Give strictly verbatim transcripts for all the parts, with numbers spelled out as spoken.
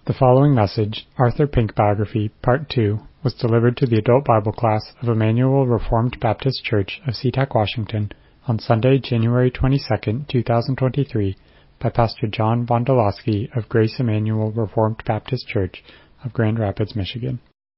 The following message, Arthur Pink Biography, Part two, was delivered to the adult Bible class of Emmanuel Reformed Baptist Church of SeaTac, Washington, on Sunday, January twenty-second, two thousand twenty-three, by Pastor John Vondolowski of Grace Emmanuel Reformed Baptist Church of Grand Rapids, Michigan.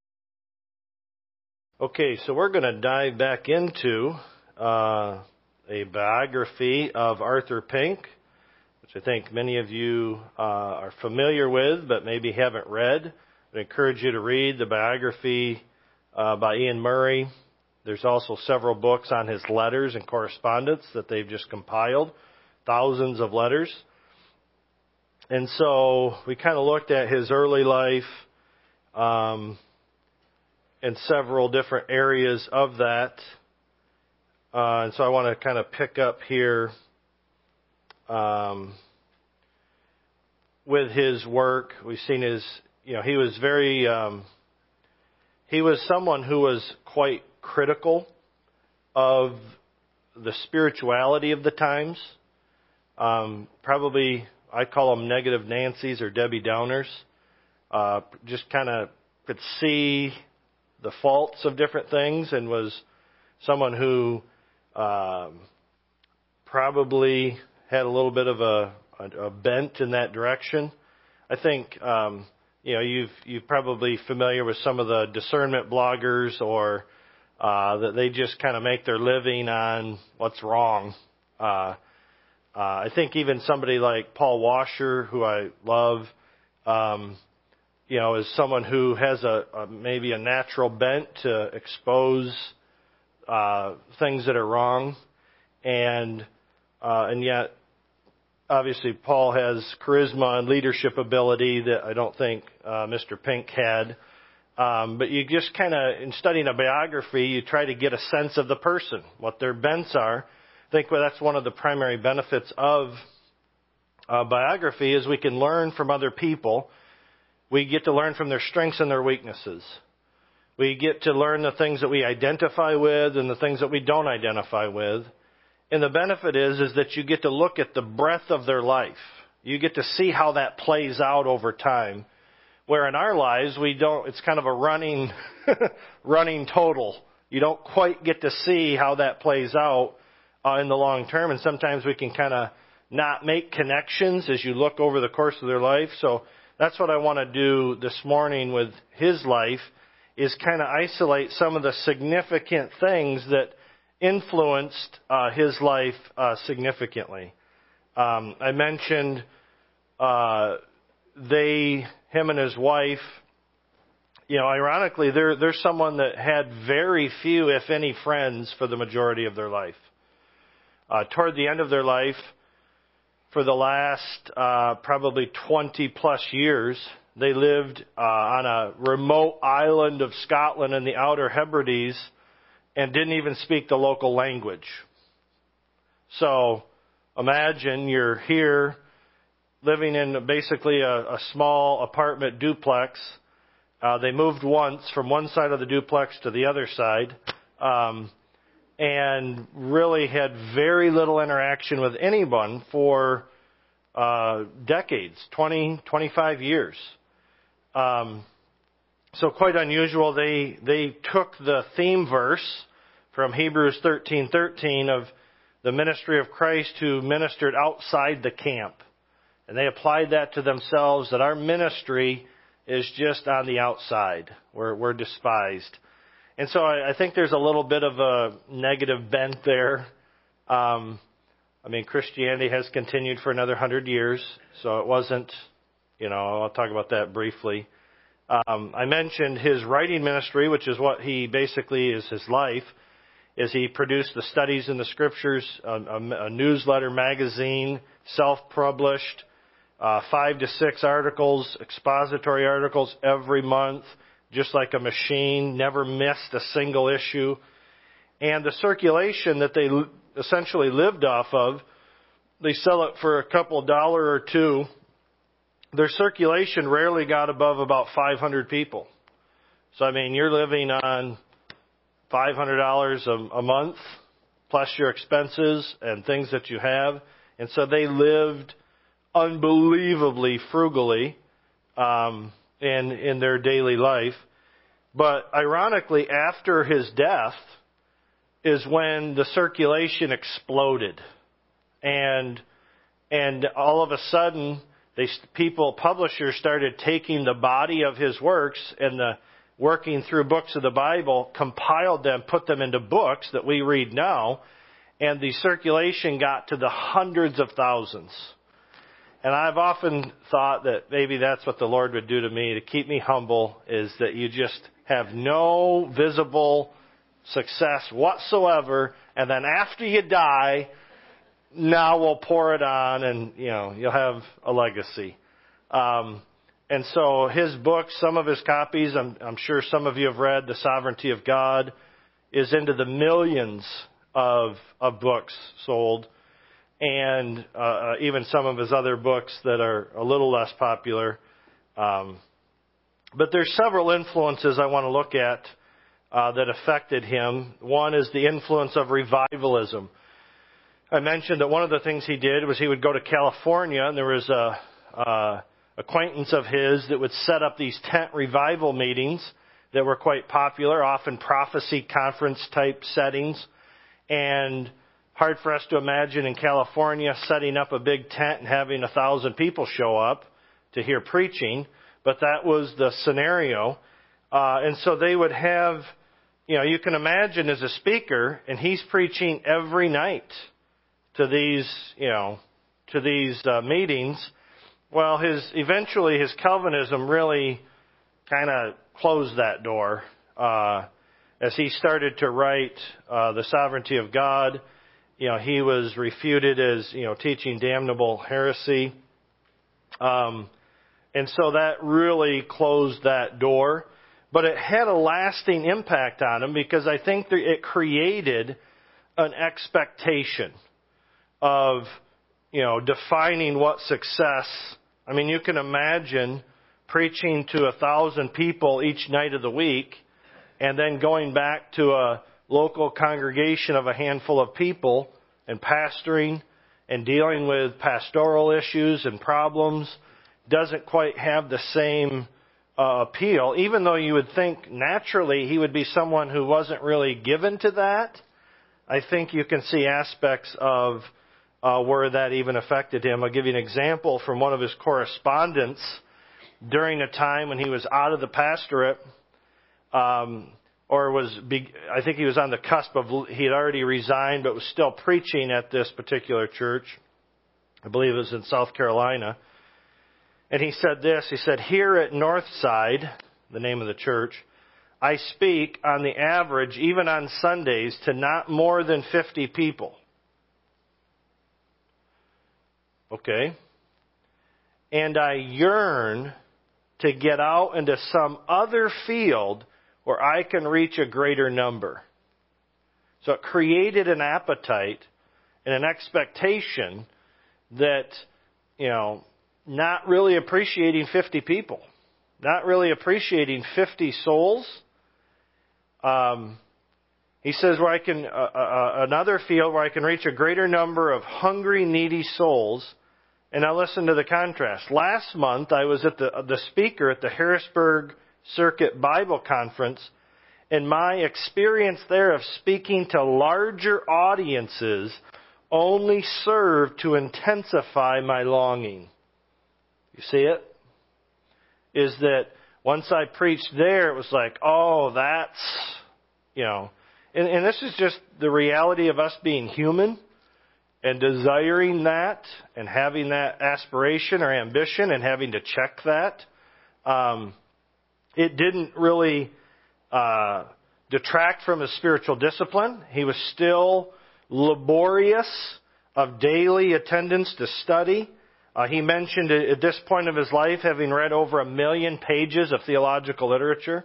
Okay, so we're going to dive back into uh, a biography of Arthur Pink, which I think many of you uh, are familiar with, but maybe haven't read. I encourage you to read the biography uh, by Ian Murray. There's also several books on his letters and correspondence that they've just compiled, thousands of letters. And so we kind of looked at his early life um, in several different areas of that. Uh, and so I want to kind of pick up here Um, with his work. We've seen his, you know, he was very, um, he was someone who was quite critical of the spirituality of the times. Um, probably, I call them negative Nancy's or Debbie Downers. Uh, just kind of could see the faults of different things and was someone who um, probably had a little bit of a, a, a bent in that direction. I think, um, you know, you've, you're probably familiar with some of the discernment bloggers or uh, that they just kind of make their living on what's wrong. Uh, uh, I think even somebody like Paul Washer, who I love, um, you know, is someone who has a, a maybe a natural bent to expose uh, things that are wrong. And Uh, and yet, obviously, Paul has charisma and leadership ability that I don't think uh, Mister Pink had. Um, but you just kind of, in studying a biography, you try to get a sense of the person, what their bents are. I think well, that's one of the primary benefits of uh, biography is we can learn from other people. We get to learn from their strengths and their weaknesses. We get to learn the things that we identify with and the things that we don't identify with. And the benefit is, is that you get to look at the breadth of their life. You get to see how that plays out over time. Where in our lives, we don't, it's kind of a running, running total. You don't quite get to see how that plays out uh, in the long term. And sometimes we can kind of not make connections as you look over the course of their life. So that's what I want to do this morning with his life, is kind of isolate some of the significant things that influenced uh, his life uh, significantly. Um, I mentioned uh, they, him and his wife, you know, ironically, they're, they're someone that had very few, if any, friends for the majority of their life. Uh, toward the end of their life, for the last uh, probably twenty plus years, they lived uh, on a remote island of Scotland in the Outer Hebrides, and didn't even speak the local language. So imagine you're here living in basically a, a small apartment duplex. Uh, they moved once from one side of the duplex to the other side, um, and really had very little interaction with anyone for uh, decades, twenty, twenty-five years. Um, So quite unusual. They they took the theme verse from Hebrews thirteen thirteen of the ministry of Christ who ministered outside the camp, and they applied that to themselves. That our ministry is just on the outside. We're we're despised, and so I, I think there's a little bit of a negative bent there. Um, I mean, Christianity has continued for another hundred years, so it wasn't. You know, I'll talk about that briefly. Um, I mentioned his writing ministry, which is what he basically is his life, is he produced the Studies in the Scriptures, a, a, a newsletter magazine, self-published, uh, five to six articles, expository articles every month, just like a machine, never missed a single issue. And the circulation that they essentially lived off of, they sell it for a couple dollar or two. Their circulation rarely got above about five hundred people. So, I mean, you're living on five hundred dollars a month, plus your expenses and things that you have. And so they lived unbelievably frugally um, in in their daily life. But ironically, after his death is when the circulation exploded, and and all of a sudden, they people publishers started taking the body of his works and the working through books of the Bible, compiled them, put them into books that we read now, and the circulation got to the hundreds of thousands. And I've often thought that maybe that's what the Lord would do to me to keep me humble, is that you just have no visible success whatsoever, and then after you die, now we'll pour it on, and you know you'll have a legacy. Um, and so his book, some of his copies, I'm, I'm sure some of you have read, The Sovereignty of God, is into the millions of of books sold. And uh, even some of his other books that are a little less popular. Um, but there's several influences I want to look at uh, that affected him. One is the influence of revivalism. I mentioned that one of the things he did was he would go to California, and there was a uh, acquaintance of his that would set up these tent revival meetings that were quite popular, often prophecy conference type settings. And hard for us to imagine in California setting up a big tent and having a thousand people show up to hear preaching, but that was the scenario. Uh, and so they would have, you know, you can imagine as a speaker, and he's preaching every night to these, you know, to these uh, meetings. Well, his eventually his Calvinism really kind of closed that door uh, as he started to write uh, The Sovereignty of God. You know, he was refuted as, you know, teaching damnable heresy. Um, and so that really closed that door. But it had a lasting impact on him because I think that it created an expectation of, you know, defining what success. I mean, you can imagine preaching to a thousand people each night of the week and then going back to a local congregation of a handful of people and pastoring and dealing with pastoral issues and problems doesn't quite have the same uh, appeal, even though you would think naturally he would be someone who wasn't really given to that. I think you can see aspects of uh, where that even affected him. I'll give you an example from one of his correspondence during a time when he was out of the pastorate. Um, or was, I think he was on the cusp of, he had already resigned, but was still preaching at this particular church. I believe it was in South Carolina. And he said this, he said, "Here at Northside," the name of the church, "I speak on the average, even on Sundays, to not more than fifty people." Okay. "And I yearn to get out into some other field where I can reach a greater number." So it created an appetite and an expectation that, you know, not really appreciating fifty people, not really appreciating fifty souls. Um, he says, where I can, uh, uh, another field where I can reach a greater number of hungry, needy souls. And now listen to the contrast. Last month, I was at the, the speaker at the Harrisburg Circuit Bible Conference, and my experience there of speaking to larger audiences only served to intensify my longing. You see it? Is that once I preached there, it was like, oh, that's, you know, and, and this is just the reality of us being human and desiring that and having that aspiration or ambition and having to check that. Um, it didn't really uh, detract from his spiritual discipline. He was still laborious of daily attendance to study. Uh, he mentioned at this point of his life having read over a million pages of theological literature.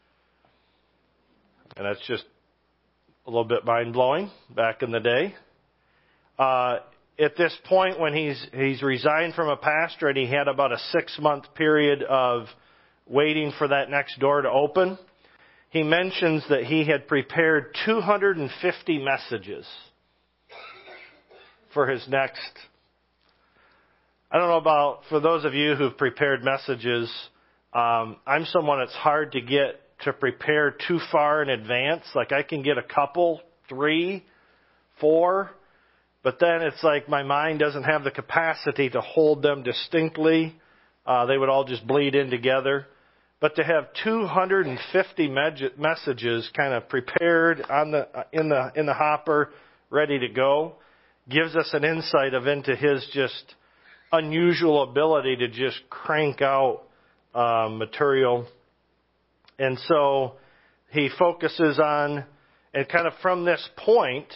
And that's just a little bit mind-blowing back in the day. Uh, at this point when he's he's resigned from a pastorate, he had about a six-month period of waiting for that next door to open. He mentions that he had prepared two hundred fifty messages for his next I don't know about, for those of you who've prepared messages, um, I'm someone that's hard to get to prepare too far in advance. Like I can get a couple, three, four, but then it's like my mind doesn't have the capacity to hold them distinctly. Uh, they would all just bleed in together. But to have two hundred fifty me- messages kind of prepared on the in the in the hopper, ready to go, gives us an insight of into his just unusual ability to just crank out uh, material. And so he focuses on, and kind of from this point,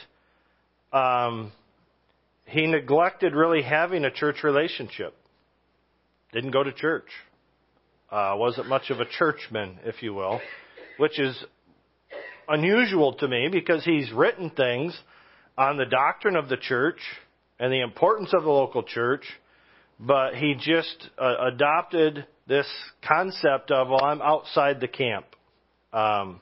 um, he neglected really having a church relationship. Didn't go to church. Uh, wasn't much of a churchman, if you will, which is unusual to me because he's written things on the doctrine of the church and the importance of the local church, but he just uh, adopted this concept of, well, I'm outside the camp. Um,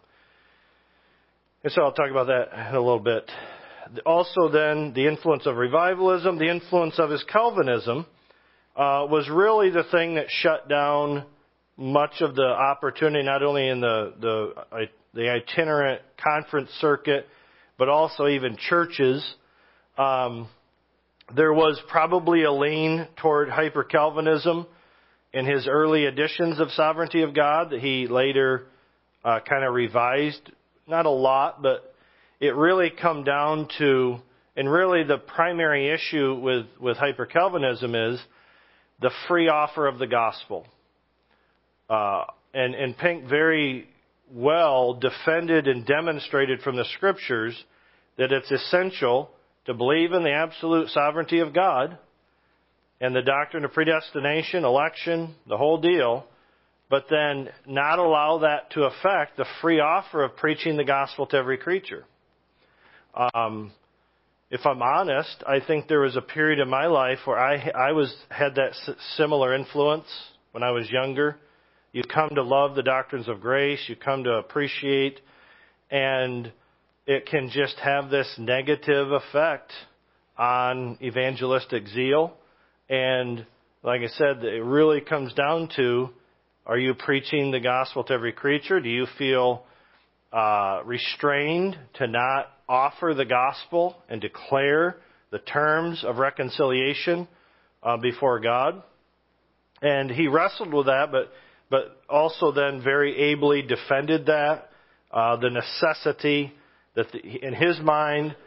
and so I'll talk about that in a little bit. Also then, the influence of revivalism, the influence of his Calvinism, uh, was really the thing that shut down much of the opportunity, not only in the, the, the itinerant conference circuit, but also even churches. Um, there was probably a lean toward hyper-Calvinism in his early editions of Sovereignty of God that he later uh, kind of revised. Not a lot, but it really come down to, and really the primary issue with, with hyper-Calvinism is the free offer of the gospel. Uh, and, and Pink very well defended and demonstrated from the Scriptures that it's essential to believe in the absolute sovereignty of God and the doctrine of predestination, election, the whole deal, but then not allow that to affect the free offer of preaching the gospel to every creature. Um, if I'm honest, I think there was a period in my life where I, I was had that similar influence when I was younger. You come to love the doctrines of grace. You come to appreciate, and it can just have this negative effect on evangelistic zeal. And like I said, it really comes down to, are you preaching the gospel to every creature? Do you feel uh, restrained to not offer the gospel and declare the terms of reconciliation uh, before God? And he wrestled with that, but but also then very ably defended that, uh, the necessity that the, in his mind,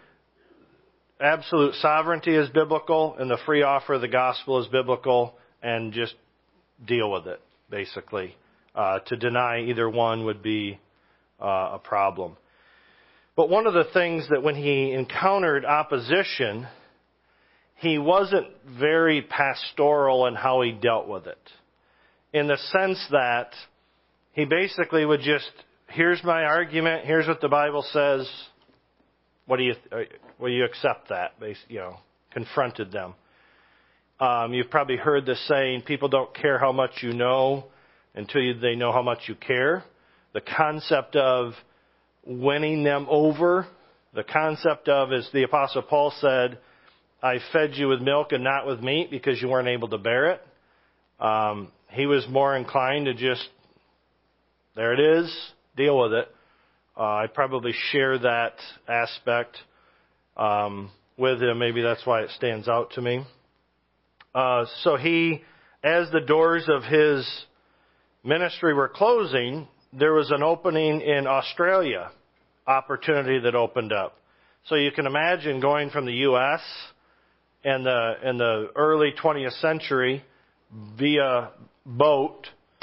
absolute sovereignty is biblical and the free offer of the gospel is biblical, and just deal with it, basically. Uh, to deny either one would be uh, a problem. But one of the things that when he encountered opposition, he wasn't very pastoral in how he dealt with it. In the sense that he basically would just, here's my argument, here's what the Bible says, what do you, will you accept that? You know, confronted them. Um, you've probably heard the saying, people don't care how much you know until you, they know how much you care. The concept of winning them over, the concept of, as the Apostle Paul said, I fed you with milk and not with meat because you weren't able to bear it. Um, he was more inclined to just, there it is, deal with it. Uh, I probably share that aspect um, with him. Maybe that's why it stands out to me. Uh, so he, as the doors of his ministry were closing, there was an opening in Australia, opportunity that opened up. So you can imagine going from the U S in the in the early twentieth century via boat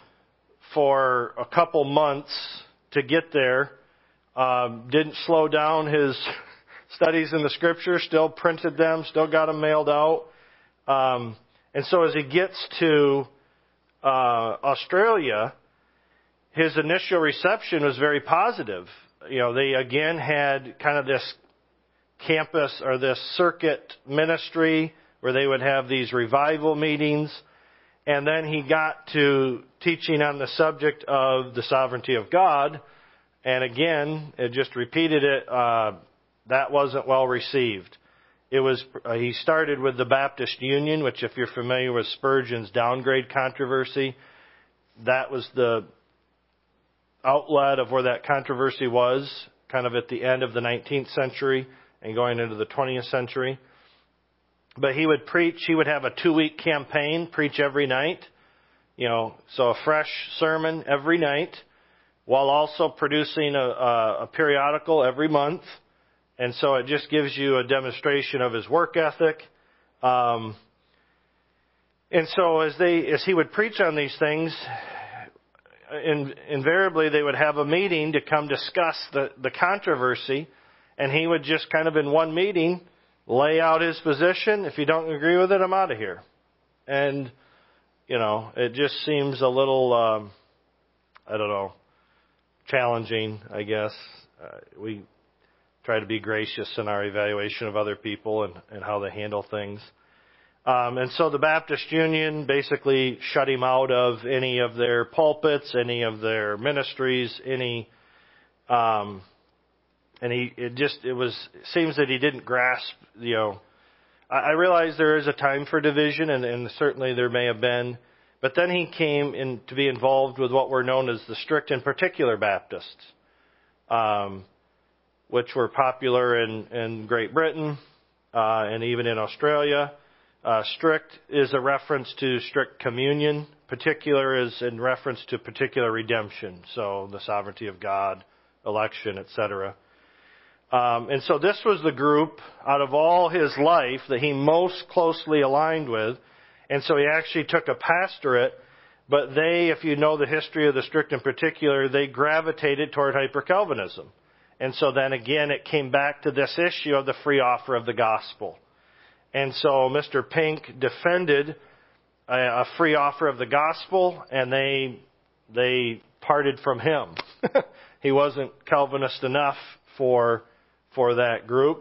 for a couple months to get there. Um, didn't slow down his studies in the Scripture, still printed them, still got them mailed out. Um, and so as he gets to uh, Australia, his initial reception was very positive. You know, they again had kind of this campus or this circuit ministry where they would have these revival meetings. And then he got to teaching on the subject of the sovereignty of God. And again, it just repeated it, uh, that wasn't well received. It was uh, he started with the Baptist Union, which, if you're familiar with Spurgeon's downgrade controversy, that was the outlet of where that controversy was, kind of at the end of the nineteenth century and going into the twentieth century. But he would preach, he would have a two-week campaign, preach every night, you know, so a fresh sermon every night, while also producing a, a, a periodical every month. And so it just gives you a demonstration of his work ethic. Um, and so as they, as he would preach on these things, in, invariably they would have a meeting to come discuss the, the controversy, and he would just kind of in one meeting lay out his position. If you don't agree with it, I'm out of here. And, you know, it just seems a little, um, I don't know, challenging, I guess. Uh, we try to be gracious in our evaluation of other people and, and how they handle things. Um, and so the Baptist Union basically shut him out of any of their pulpits, any of their ministries, any, um, and he, it just, it was, it seems that he didn't grasp, you know, I, I realize there is a time for division, and, and certainly there may have been, but then he came in to be involved with what were known as the strict and particular Baptists, um, which were popular in, in Great Britain, uh, and even in Australia. Uh, strict is a reference to strict communion. Particular is in reference to particular redemption. So the sovereignty of God, election, et cetera. Um, and so this was the group out of all his life that he most closely aligned with. And so he actually took a pastorate. But they, if you know the history of the strict and particular, they gravitated toward hyper-Calvinism. And so then again, it came back to this issue of the free offer of the gospel. And so Mister Pink defended a, a free offer of the gospel, and they they parted from him. He wasn't Calvinist enough for for that group.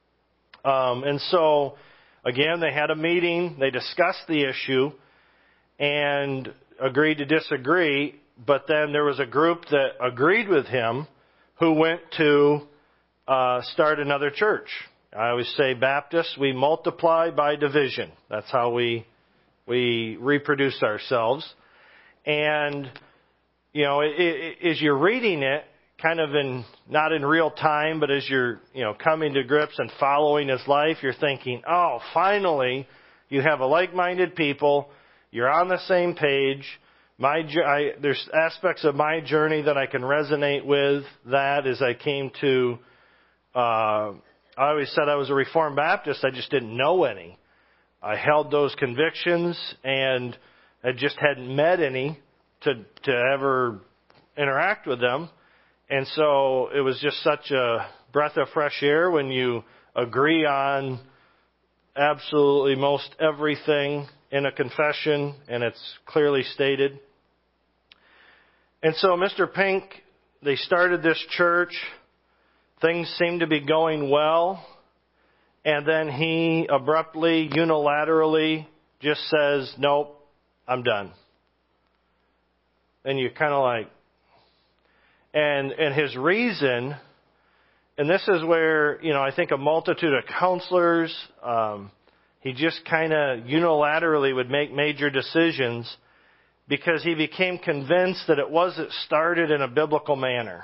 Um, and so, again, they had a meeting. They discussed the issue and agreed to disagree. But then there was a group that agreed with him who went to uh, start another church. I always say Baptists, we multiply by division. That's how we we reproduce ourselves. And, you know, it, it, as you're reading it, kind of in, not in real time, but as you're, you know, coming to grips and following his life, you're thinking, oh, finally, you have a like-minded people, you're on the same page. My, I, there's aspects of my journey that I can resonate with that as I came to, uh, I always said I was a Reformed Baptist, I just didn't know any. I held those convictions and I just hadn't met any to, to ever interact with them. And so it was just such a breath of fresh air when you agree on absolutely most everything in a confession and it's clearly stated. And so Mister Pink, they started this church. Things seemed to be going well. And then he abruptly, unilaterally just says, nope, I'm done. And you're kind of like, and, and his reason, and this is where, you know, I think a multitude of counselors, um, he just kind of unilaterally would make major decisions because he became convinced that it wasn't started in a biblical manner.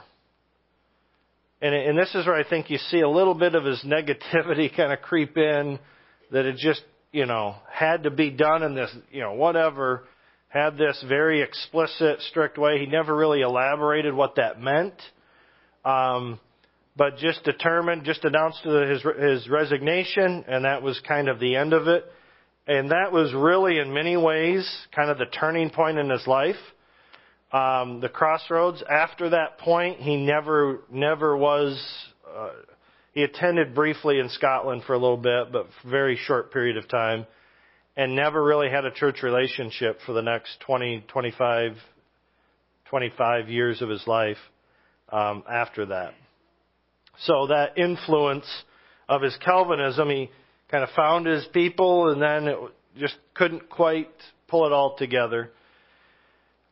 And, and this is where I think you see a little bit of his negativity kind of creep in, that it just, you know, had to be done in this, you know, whatever, had this very explicit, strict way. He never really elaborated what that meant, um, but just determined, just announced his, his resignation, and that was kind of the end of it. And that was really, in many ways, kind of the turning point in his life. Um, the crossroads. After that point, he never, never was, uh, he attended briefly in Scotland for a little bit, but for a very short period of time, and never really had a church relationship for the next twenty, twenty-five, twenty-five years of his life, um, after that. So that influence of his Calvinism, he kind of found his people and then it just couldn't quite pull it all together.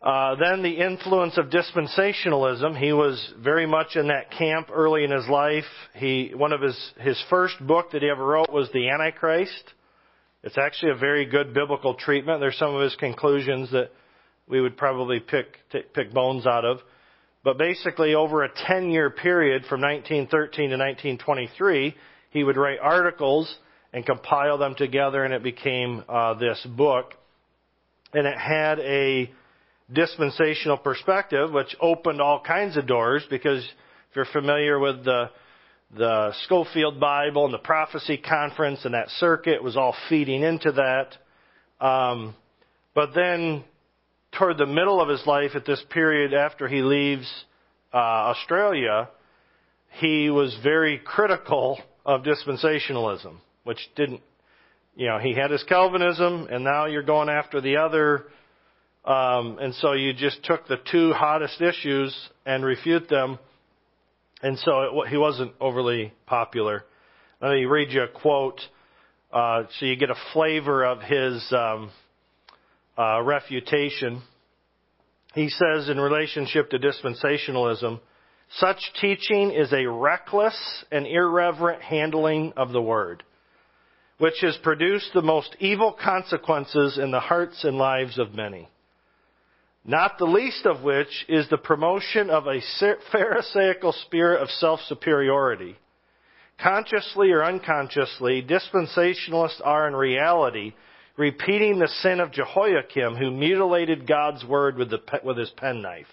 Uh, then the influence of dispensationalism. He was very much in that camp early in his life. He, one of his, his first book that he ever wrote was The Antichrist. It's actually a very good biblical treatment. There's some of his conclusions that we would probably pick, t- pick bones out of. But basically, over a ten-year period from nineteen thirteen to nineteen twenty-three, he would write articles and compile them together, and it became uh, this book. And it had a dispensational perspective, which opened all kinds of doors, because if you're familiar with the the Schofield Bible and the Prophecy Conference and that circuit, was all feeding into that. Um, but then toward the middle of his life, at this period after he leaves uh, Australia, he was very critical of dispensationalism, which didn't, you know, he had his Calvinism, and now you're going after the other. Um, and so you just took the two hottest issues and refute them. And so it, he wasn't overly popular. Let me read you a quote uh, so you get a flavor of his um, uh, refutation. He says, in relationship to dispensationalism, such teaching is a reckless and irreverent handling of the word, which has produced the most evil consequences in the hearts and lives of many. Not the least of which is the promotion of a pharisaical spirit of self-superiority. Consciously or unconsciously, dispensationalists are in reality repeating the sin of Jehoiakim, who mutilated God's word with, the, with his penknife.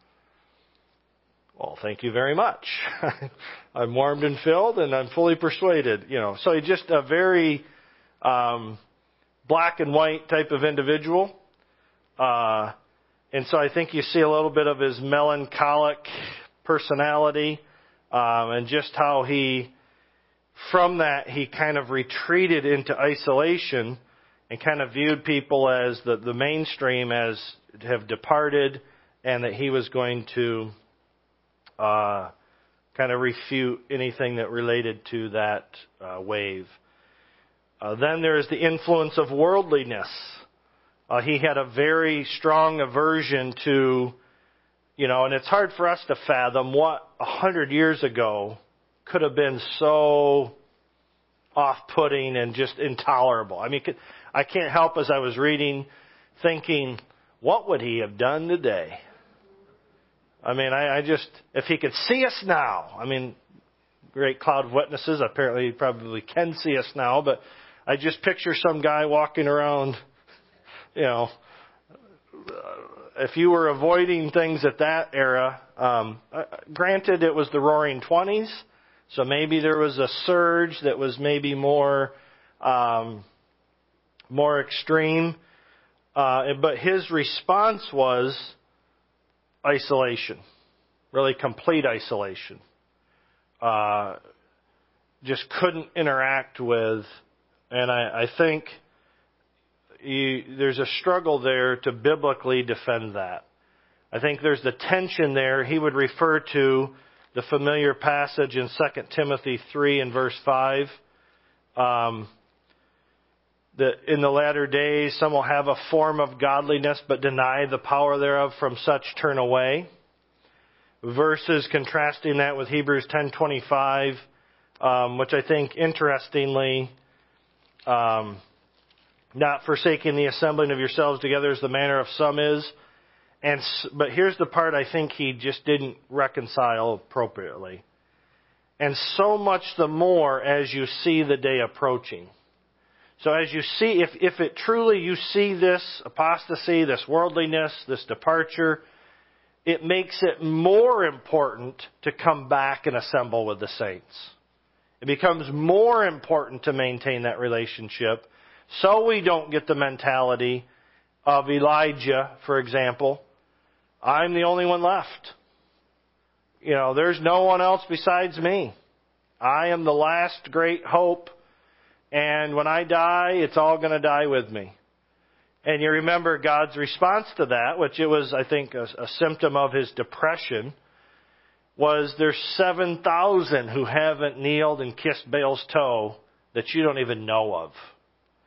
Well, thank you very much. I'm warmed and filled, and I'm fully persuaded. You know, so he's just a very um, black and white type of individual. Uh, And so I think you see a little bit of his melancholic personality, um, and just how he, from that, he kind of retreated into isolation and kind of viewed people as the, the mainstream as have departed, and that he was going to uh, kind of refute anything that related to that uh, wave. Uh, then there is the influence of worldliness. Uh, he had a very strong aversion to, you know, and it's hard for us to fathom what a hundred years ago could have been so off-putting and just intolerable. I mean, I can't help, as I was reading, thinking, what would he have done today? I mean, I, I just, if he could see us now, I mean, great cloud of witnesses, apparently he probably can see us now, but I just picture some guy walking around. You know, if you were avoiding things at that era, um, granted it was the Roaring Twenties, so maybe there was a surge that was maybe more, um, more extreme. Uh, but his response was isolation, really complete isolation. Uh, just couldn't interact with, and I, I think. You, there's a struggle there to biblically defend that. I think there's the tension there. He would refer to the familiar passage in Second Timothy three and verse five. Um, that in the latter days some will have a form of godliness but deny the power thereof, from such turn away. Verses contrasting that with Hebrews ten twenty-five, um, which I think interestingly, um, not forsaking the assembling of yourselves together as the manner of some is. And but here's the part I think he just didn't reconcile appropriately. And so much the more as you see the day approaching. So as you see, if, if it truly you see this apostasy, this worldliness, this departure, it makes it more important to come back and assemble with the saints. It becomes more important to maintain that relationship, so we don't get the mentality of Elijah, for example. I'm the only one left. You know, there's no one else besides me. I am the last great hope, and when I die, it's all going to die with me. And you remember God's response to that, which it was, I think, a, a symptom of his depression, was there's seven thousand who haven't kneeled and kissed Baal's toe that you don't even know of.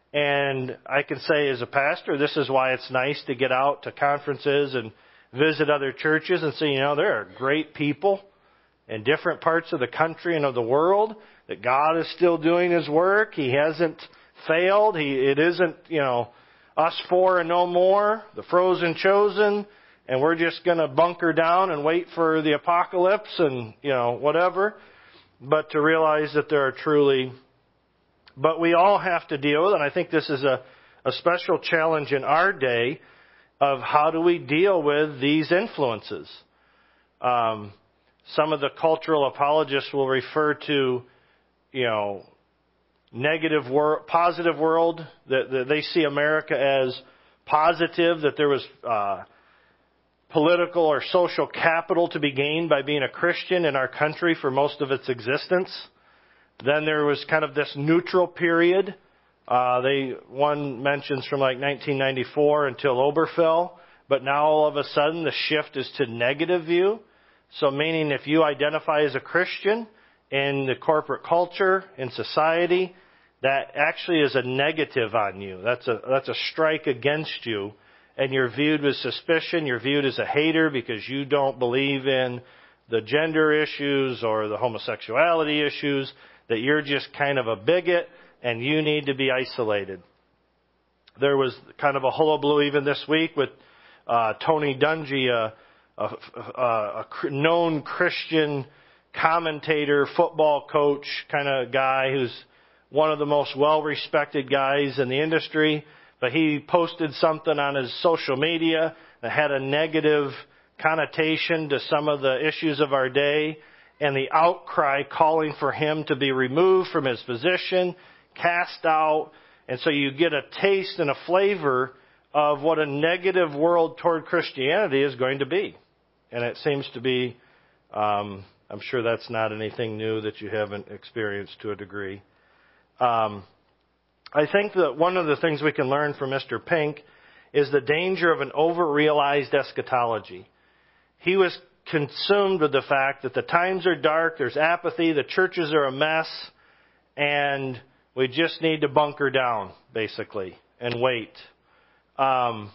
And I can say as a pastor, this is why it's nice to get out to conferences and visit other churches and see, you know, there are great people in different parts of the country and of the world, that God is still doing His work. He hasn't failed. He, it isn't, you know, us four and no more, the frozen chosen, and we're just going to bunker down and wait for the apocalypse and, you know, whatever. But to realize that there are truly, but we all have to deal with, and I think this is a, a special challenge in our day, of how do we deal with these influences. Um, some of the cultural apologists will refer to, you know, negative world, positive world, that, that they see America as positive, that there was uh, political or social capital to be gained by being a Christian in our country for most of its existence. Then there was kind of this neutral period. Uh, they one mentions from like nineteen ninety-four until Obergefell, but now all of a sudden the shift is to negative view. So meaning if you identify as a Christian in the corporate culture, in society, that actually is a negative on you. That's a that's a strike against you, and you're viewed with suspicion. You're viewed as a hater because you don't believe in the gender issues or the homosexuality issues. That you're just kind of a bigot and you need to be isolated. There was kind of a hullabaloo even this week with uh, Tony Dungy, a, a, a, a known Christian commentator, football coach kind of guy who's one of the most well-respected guys in the industry. But he posted something on his social media that had a negative connotation to some of the issues of our day, and the outcry calling for him to be removed from his position, cast out. And so you get a taste and a flavor of what a negative world toward Christianity is going to be. And it seems to be, um, I'm sure that's not anything new that you haven't experienced to a degree. Um, I think that one of the things we can learn from Mister Pink is the danger of an over-realized eschatology. He was consumed with the fact that the times are dark, there's apathy, the churches are a mess, and we just need to bunker down, basically, and wait. Um,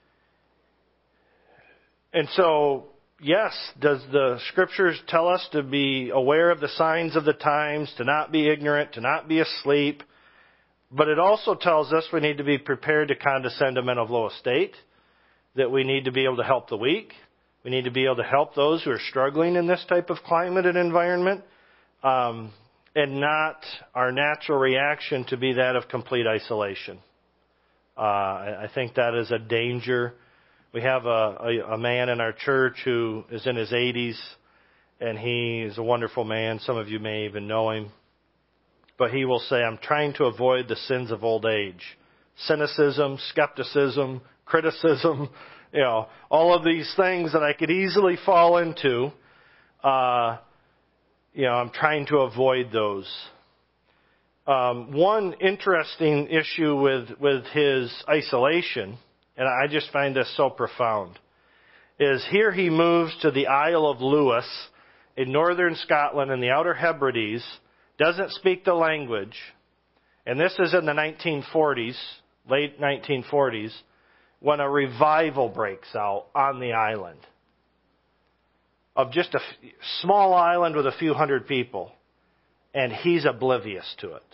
and so, yes, does the Scriptures tell us to be aware of the signs of the times, to not be ignorant, to not be asleep? But it also tells us we need to be prepared to condescend to men of low estate, that we need to be able to help the weak. We need to be able to help those who are struggling in this type of climate and environment, um, and not our natural reaction to be that of complete isolation. Uh, I, I think that is a danger. We have a, a, a man in our church who is in his eighties, and he is a wonderful man. Some of you may even know him. But he will say, I'm trying to avoid the sins of old age. Cynicism, skepticism, criticism, you know, all of these things that I could easily fall into, uh, you know, I'm trying to avoid those. Um, one interesting issue with, with his isolation, and I just find this so profound, is here he moves to the Isle of Lewis in northern Scotland in the Outer Hebrides, doesn't speak the language, and this is in the nineteen forties, late nineteen forties, when a revival breaks out on the island of just a f- small island with a few hundred people, and he's oblivious to it.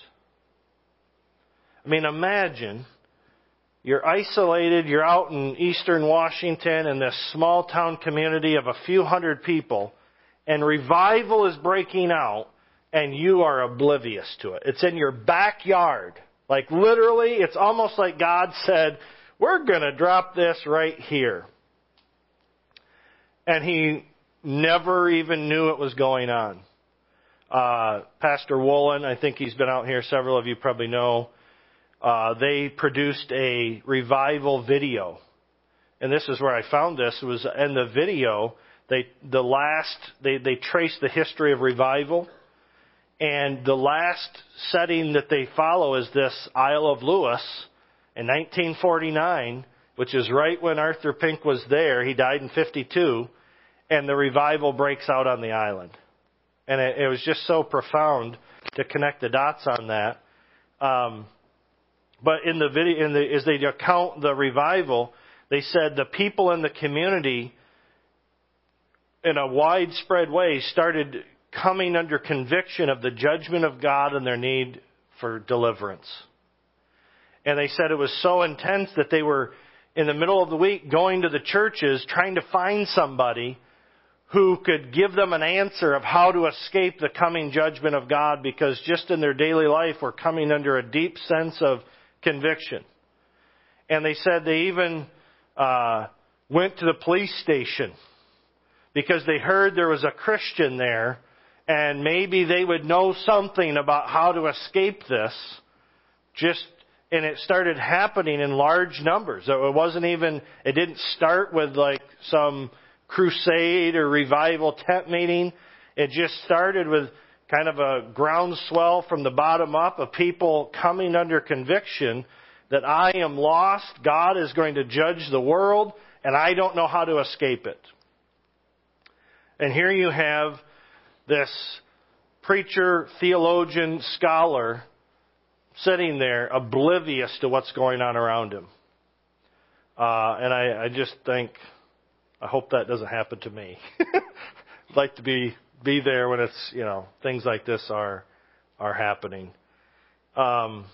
I mean, imagine you're isolated, you're out in eastern Washington in this small town community of a few hundred people, and revival is breaking out, and you are oblivious to it. It's in your backyard. Like literally, it's almost like God said, we're going to drop this right here. And he never even knew it was going on. Uh, Pastor Woolen, I think he's been out here, several of you probably know, uh, they produced a revival video. And this is where I found this. It was in the video, they, the last, they, they traced the history of revival. And the last setting that they follow is this Isle of Lewis in nineteen forty-nine, which is right when Arthur Pink was there. He died in fifty-two, and the revival breaks out on the island. And it, it was just so profound to connect the dots on that. Um, But in the video, in the, as they account the revival, they said the people in the community, in a widespread way, started coming under conviction of the judgment of God and their need for deliverance. And they said it was so intense that they were, in the middle of the week, going to the churches, trying to find somebody who could give them an answer of how to escape the coming judgment of God, because just in their daily life were coming under a deep sense of conviction. And they said they even uh, went to the police station because they heard there was a Christian there and maybe they would know something about how to escape this. Just and it started happening in large numbers. It wasn't even, it didn't start with like some crusade or revival tent meeting. It just started with kind of a groundswell from the bottom up of people coming under conviction that I am lost, God is going to judge the world, and I don't know how to escape it. And here you have this preacher, theologian, scholar sitting there oblivious to what's going on around him. Uh, and I, I just think, I hope that doesn't happen to me. I'd like to be be there when it's, you know, things like this are are happening. Um,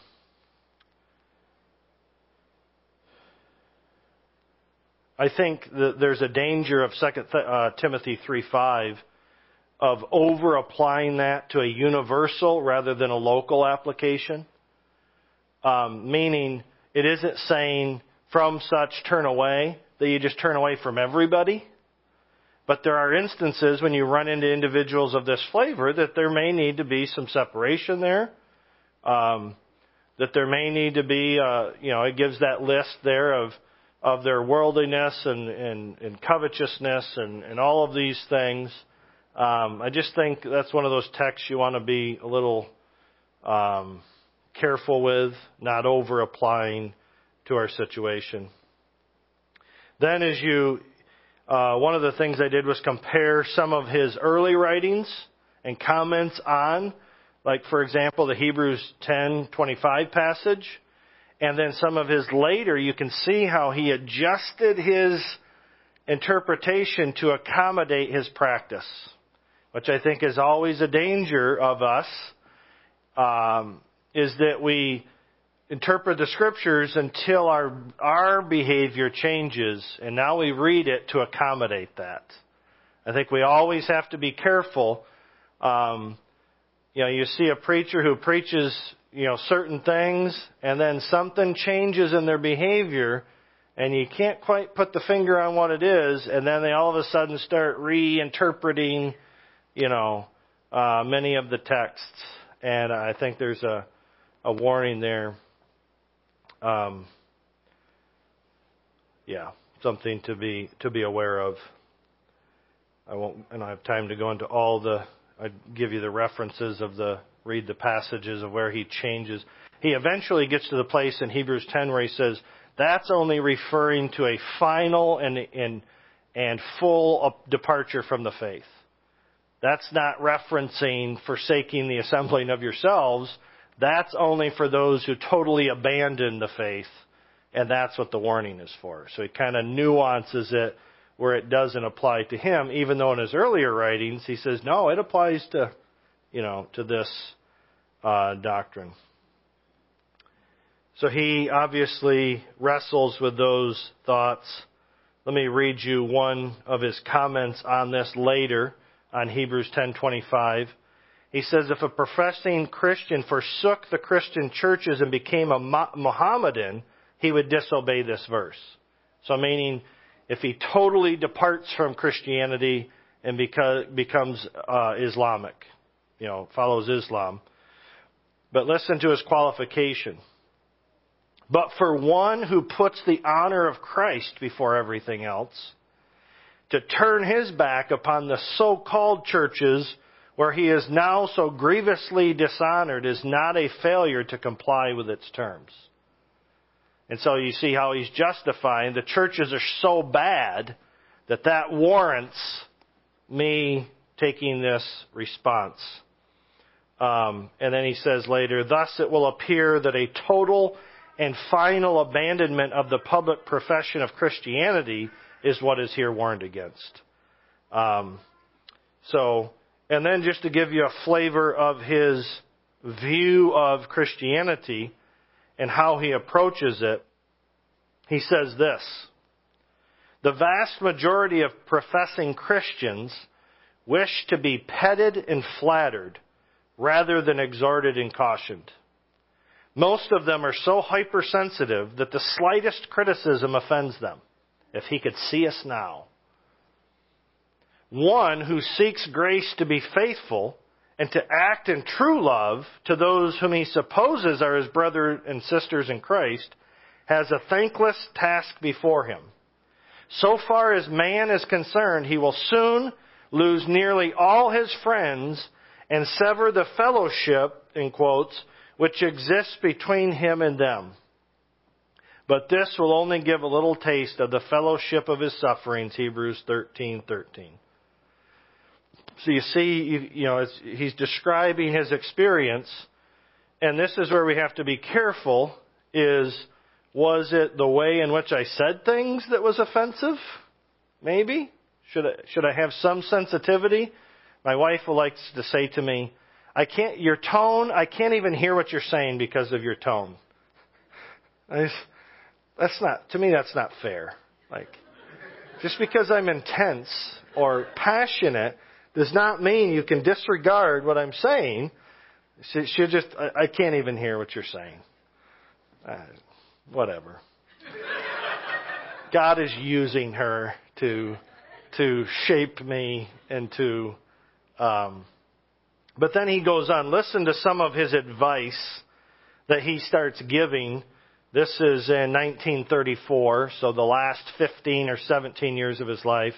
I think that there's a danger of Second uh, Timothy three five of over applying that to a universal rather than a local application. Um, meaning, it isn't saying from such turn away, that you just turn away from everybody. But there are instances when you run into individuals of this flavor that there may need to be some separation there. Um, that there may need to be, uh, you know, it gives that list there of of their worldliness and, and, and covetousness and, and all of these things. Um, I just think that's one of those texts you want to be a little um, careful with, not over applying to our situation. Then as you, uh, one of the things I did was compare some of his early writings and comments on, like for example, the Hebrews ten twenty-five passage, and then some of his later. You can see how he adjusted his interpretation to accommodate his practice, which I think is always a danger of us, um, is that we interpret the scriptures until our our behavior changes, and now we read it to accommodate that. I think we always have to be careful. Um, you know, you see a preacher who preaches, you know, certain things, and then something changes in their behavior, and you can't quite put the finger on what it is, and then they all of a sudden start reinterpreting, you know, uh, many of the texts, and I think there's a a warning there. Um, yeah, something to be to be aware of. I won't, I don't have time to go into all the. I'd give you the references of the read the passages of where he changes. He eventually gets to the place in Hebrews ten where he says that's only referring to a final and and and full departure from the faith. That's not referencing forsaking the assembling of yourselves. That's only for those who totally abandon the faith, and that's what the warning is for. So he kind of nuances it where it doesn't apply to him, even though in his earlier writings he says, no, it applies to, you know, to this uh, doctrine. So he obviously wrestles with those thoughts. Let me read you one of his comments on this later on Hebrews ten twenty-five. He says, if a professing Christian forsook the Christian churches and became a Mohammedan, he would disobey this verse. So meaning, if he totally departs from Christianity and beca- becomes uh, Islamic, you know, follows Islam. But listen to his qualification. But for one who puts the honor of Christ before everything else, to turn his back upon the so-called churches where he is now so grievously dishonored is not a failure to comply with its terms. And so you see how he's justifying the churches are so bad that that warrants me taking this response. Um, and then he says later, thus it will appear that a total and final abandonment of the public profession of Christianity is what is here warned against. Um, so, and then just to give you a flavor of his view of Christianity and how he approaches it, he says this: the vast majority of professing Christians wish to be petted and flattered rather than exhorted and cautioned. Most of them are so hypersensitive that the slightest criticism offends them. If he could see us now. One who seeks grace to be faithful and to act in true love to those whom he supposes are his brothers and sisters in Christ has a thankless task before him. So far as man is concerned, he will soon lose nearly all his friends and sever the fellowship, in quotes, which exists between him and them. But this will only give a little taste of the fellowship of his sufferings, Hebrews thirteen thirteen. So you see, you, you know, it's, he's describing his experience, and this is where we have to be careful, is, was it the way in which I said things that was offensive? Maybe? Should I, should I have some sensitivity? My wife likes to say to me, I can't, your tone, I can't even hear what you're saying because of your tone. I just, that's not, to me, that's not fair. Like, just because I'm intense or passionate does not mean you can disregard what I'm saying. She, she just, I, I can't even hear what you're saying. Uh, whatever. God is using her to, to shape me and to, um, but then he goes on, listen to some of his advice that he starts giving. This is in nineteen thirty-four, so the last fifteen or seventeen years of his life.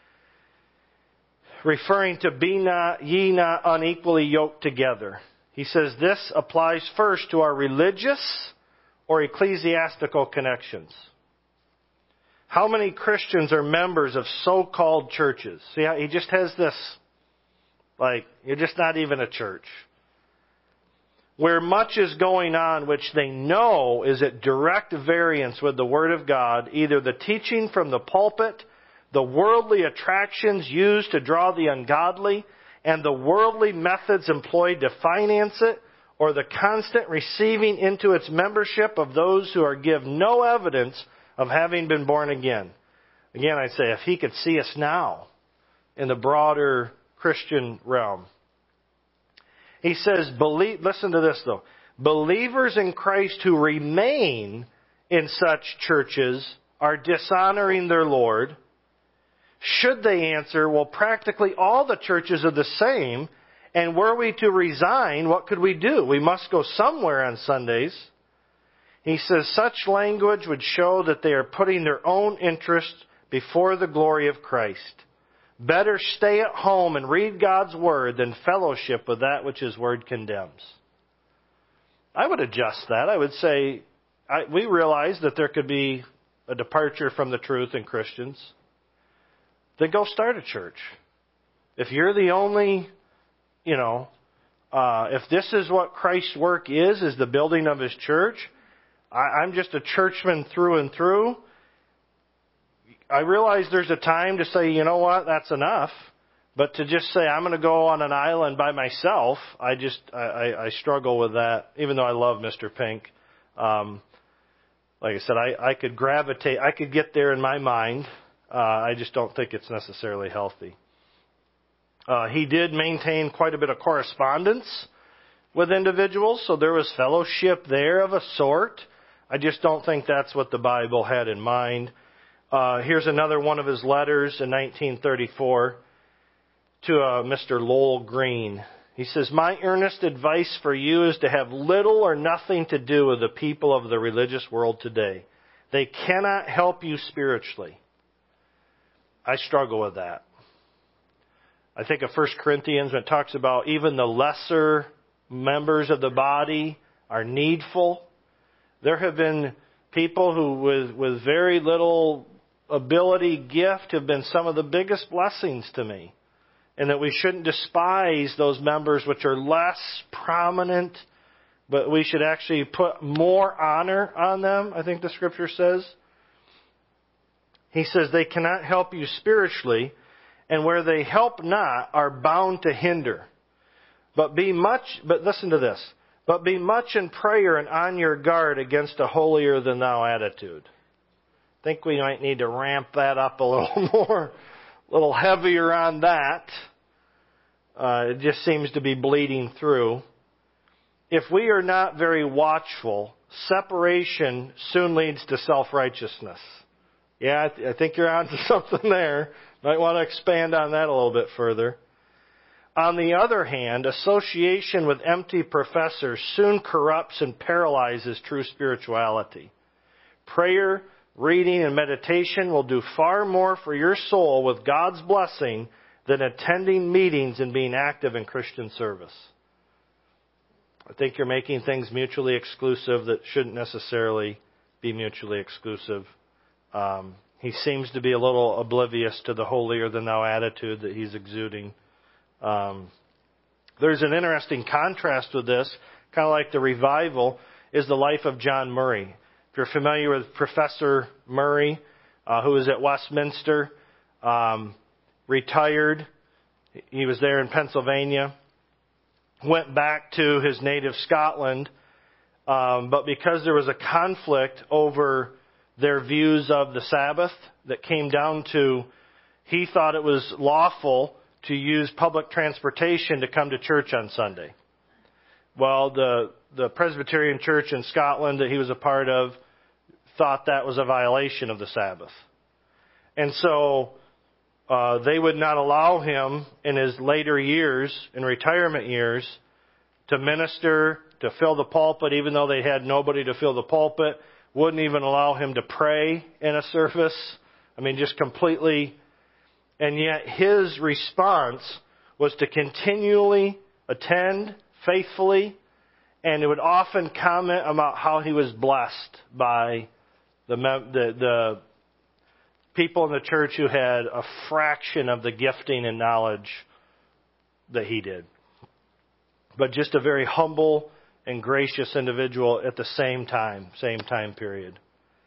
Referring to be not, ye not unequally yoked together. He says this applies first to our religious or ecclesiastical connections. How many Christians are members of so-called churches? See, he just has this, like, you're just not even a church. Where much is going on which they know is at direct variance with the Word of God, either the teaching from the pulpit, the worldly attractions used to draw the ungodly, and the worldly methods employed to finance it, or the constant receiving into its membership of those who are give no evidence of having been born again. Again, I say, if he could see us now in the broader Christian realm. He says, believe, listen to this though, believers in Christ who remain in such churches are dishonoring their Lord. Should they answer, well, practically all the churches are the same, and were we to resign, what could we do? We must go somewhere on Sundays. He says such language would show that they are putting their own interests before the glory of Christ. Better stay at home and read God's Word than fellowship with that which His Word condemns. I would adjust that. I would say, I, we realize that there could be a departure from the truth in Christians. Then go start a church. If you're the only, you know, uh, if this is what Christ's work is, is the building of His church, I, I'm just a churchman through and through. I realize there's a time to say, you know what, that's enough. But to just say, I'm going to go on an island by myself, I just, I, I, I struggle with that, even though I love Mister Pink. Um, like I said, I, I could gravitate, I could get there in my mind. Uh, I just don't think it's necessarily healthy. Uh, he did maintain quite a bit of correspondence with individuals, so there was fellowship there of a sort. I just don't think that's what the Bible had in mind. Uh, here's another one of his letters in nineteen thirty-four to uh, Mister Lowell Green. He says, my earnest advice for you is to have little or nothing to do with the people of the religious world today. They cannot help you spiritually. I struggle with that. I think of First Corinthians when it talks about even the lesser members of the body are needful. There have been people who with, with very little ability, gift, have been some of the biggest blessings to me. And that we shouldn't despise those members which are less prominent but we should actually put more honor on them, I think the Scripture says. He says they cannot help you spiritually, and where they help not are bound to hinder. But be much, but listen to this, but be much in prayer and on your guard against a holier than thou attitude. I think we might need to ramp that up a little more, a little heavier on that. Uh, it just seems to be bleeding through. If we are not very watchful, separation soon leads to self-righteousness. Yeah, I, th- I think you're onto something there. Might want to expand on that a little bit further. On the other hand, association with empty professors soon corrupts and paralyzes true spirituality. Prayer, reading, and meditation will do far more for your soul with God's blessing than attending meetings and being active in Christian service. I think you're making things mutually exclusive that shouldn't necessarily be mutually exclusive. Um, he seems to be a little oblivious to the holier-than-thou attitude that he's exuding. Um, there's an interesting contrast with this, kind of like the revival, is the life of John Murray. If you're familiar with Professor Murray, uh, who was at Westminster, um, retired. He was there in Pennsylvania. Went back to his native Scotland, um, but because there was a conflict over their views of the Sabbath that came down to, he thought it was lawful to use public transportation to come to church on Sunday. Well, the the Presbyterian Church in Scotland that he was a part of thought that was a violation of the Sabbath. And so uh, they would not allow him in his later years, in retirement years, to minister, to fill the pulpit, even though they had nobody to fill the pulpit. Wouldn't even allow him to pray in a service. I mean, just completely. And yet his response was to continually attend faithfully, and it would often comment about how he was blessed by the the, the people in the church who had a fraction of the gifting and knowledge that he did. But just a very humble and gracious individual at the same time, same time period.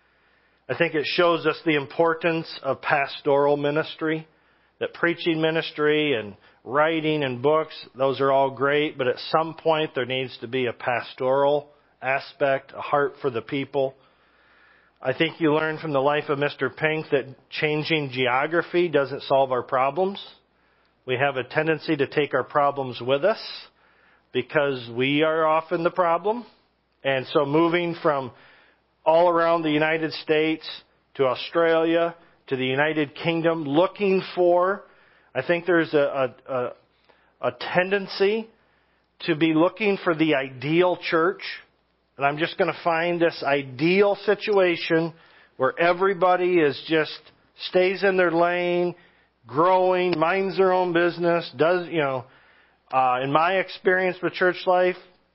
I think it shows us the importance of pastoral ministry, that preaching ministry and writing and books, those are all great, but at some point there needs to be a pastoral aspect, a heart for the people. I think you learn from the life of Mister Pink that changing geography doesn't solve our problems. We have a tendency to take our problems with us because we are often the problem. And so moving from all around the United States to Australia to the United Kingdom, looking for, I think there's a, a, a, a tendency to be looking for the ideal church. And I'm just going to find this ideal situation where everybody is just stays in their lane, growing, minds their own business, does, you know, uh, in my experience with church life,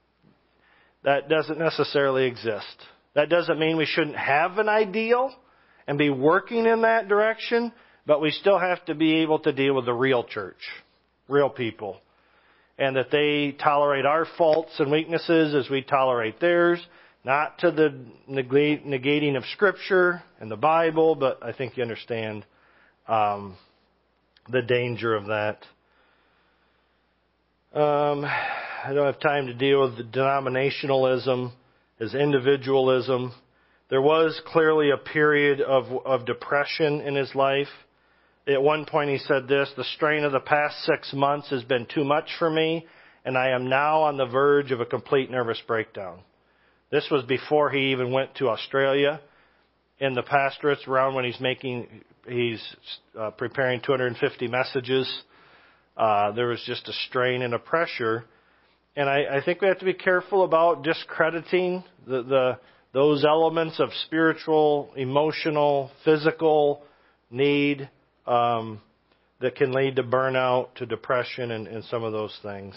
that doesn't necessarily exist. That doesn't mean we shouldn't have an ideal and be working in that direction, but we still have to be able to deal with the real church, real people, and that they tolerate our faults and weaknesses as we tolerate theirs, not to the negating of Scripture and the Bible, but I think you understand um, the danger of that. Um, I don't have time to deal with the denominationalism as individualism. There was clearly a period of, of depression in his life. At one point he said this, "The strain of the past six months has been too much for me, and I am now on the verge of a complete nervous breakdown." This was before he even went to Australia. In the pastorates around when he's making, he's uh, preparing two hundred fifty messages. Uh, there was just a strain and a pressure. And I, I think we have to be careful about discrediting the, the those elements of spiritual, emotional, physical need um, that can lead to burnout, to depression, and, and some of those things.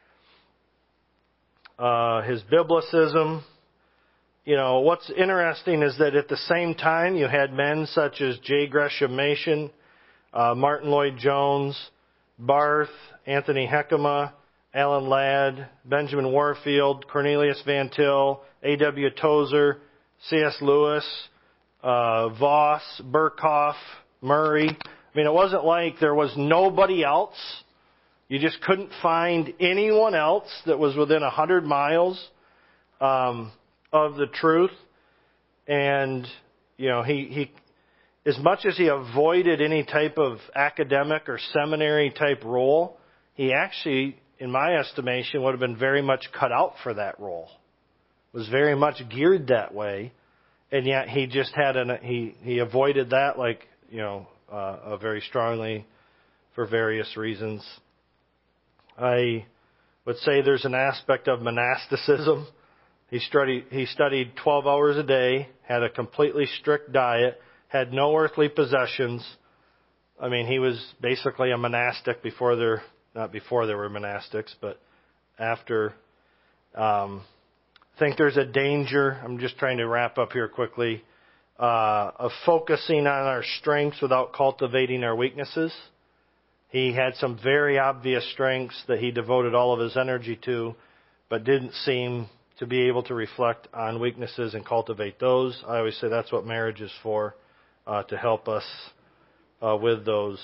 Uh, his biblicism, you know, what's interesting is that at the same time you had men such as J. Gresham Machen, uh, Martin Lloyd-Jones, Barth, Anthony Heckema, Alan Ladd, Benjamin Warfield, Cornelius Van Til, A W Tozer, C S Lewis, uh, Voss, Burkhoff, Murray. I mean, it wasn't like there was nobody else. You just couldn't find anyone else that was within a hundred miles um, of the truth. And, you know, he, he, as much as he avoided any type of academic or seminary type role, he actually, in my estimation, would have been very much cut out for that role. Was very much geared that way, and yet he just had an he he avoided that, like, you know, uh, uh, very strongly for various reasons. I would say there's an aspect of monasticism. He studied he studied twelve hours a day, had a completely strict diet, had no earthly possessions. I mean, he was basically a monastic before there not before there were monastics, but after. Um, I think there's a danger, I'm just trying to wrap up here quickly, uh, of focusing on our strengths without cultivating our weaknesses. He had some very obvious strengths that he devoted all of his energy to, but didn't seem to be able to reflect on weaknesses and cultivate those. I always say that's what marriage is for, uh, to help us uh, with those.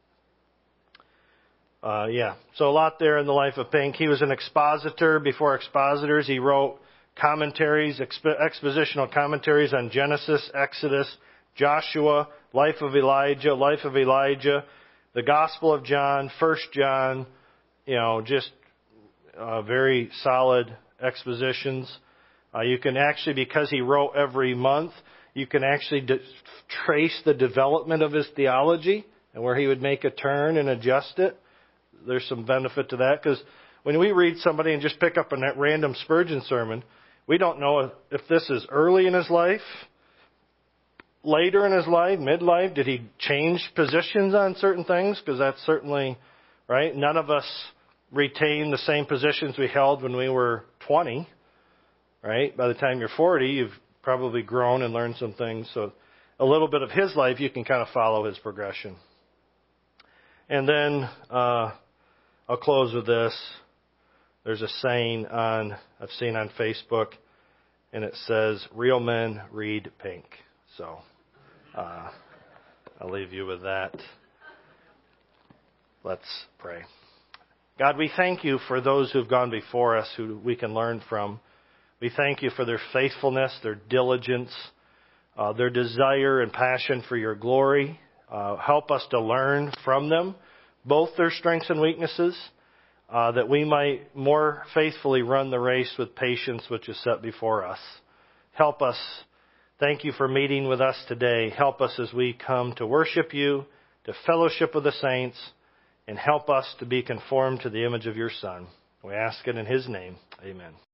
Uh, yeah, so a lot there in the life of Pink. He was an expositor before expositors. He wrote commentaries, exp- expositional commentaries on Genesis, Exodus, Joshua, Life of Elijah, Life of Elijah, the Gospel of John, First John, you know, just uh, very solid expositions. Uh, you can actually, because he wrote every month, you can actually de- trace the development of his theology and where he would make a turn and adjust it. There's some benefit to that, because when we read somebody and just pick up a random Spurgeon sermon, we don't know if this is early in his life, later in his life, midlife. Did he change positions on certain things? Because that's certainly, right? None of us retain the same positions we held when we were twenty, right? By the time you're forty, you've probably grown and learned some things. So a little bit of his life, you can kind of follow his progression. And then uh, I'll close with this. There's a saying on I've seen on Facebook, and it says, "Real men read Pink." So uh, I'll leave you with that. Let's pray. God, we thank you for those who've gone before us who we can learn from. We thank you for their faithfulness, their diligence, uh, their desire and passion for your glory. Uh, help us to learn from them, both their strengths and weaknesses, uh, that we might more faithfully run the race with patience which is set before us. Help us. Thank you for meeting with us today. Help us as we come to worship you, to fellowship with the saints, and help us to be conformed to the image of your Son. We ask it in his name. Amen.